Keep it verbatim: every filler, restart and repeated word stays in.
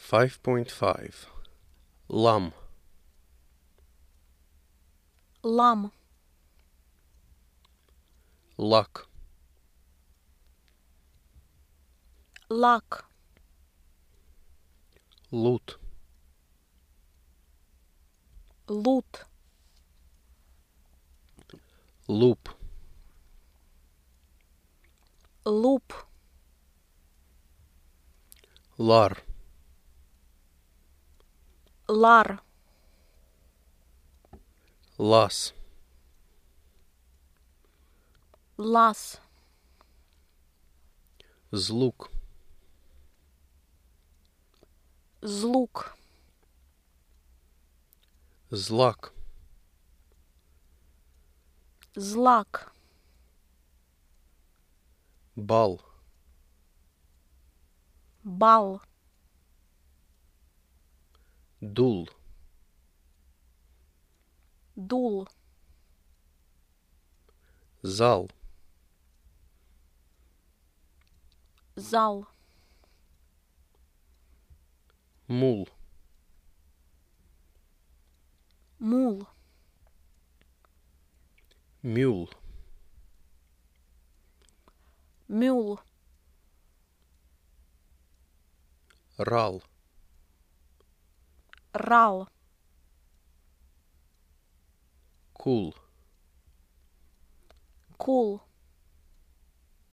five point five. Лам. Лам. Лак. Лак. Лут. Лут. Луп. Луп. Лар. Лар. Лас. Лас. Злук. Злук. Злак. Злак. Бал. Бал. Дул. Дул. Зал. Зал. Мул. Мул. Мюл. Мюл. Рал. Рал. Кул. Кул.